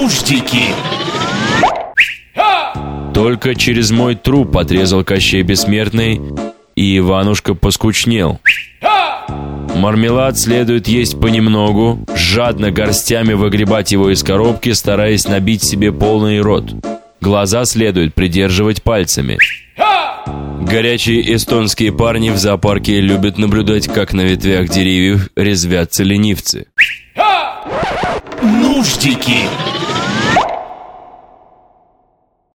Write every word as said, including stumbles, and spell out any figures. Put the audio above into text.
Нуждики. Только через мой труп отрезал Кощей Бессмертный, и Иванушка поскучнел. Мармелад следует есть понемногу, жадно горстями выгребать его из коробки, стараясь набить себе полный рот. Глаза следует придерживать пальцами. Горячие эстонские парни в зоопарке любят наблюдать, как на ветвях деревьев резвятся ленивцы. Нуждики.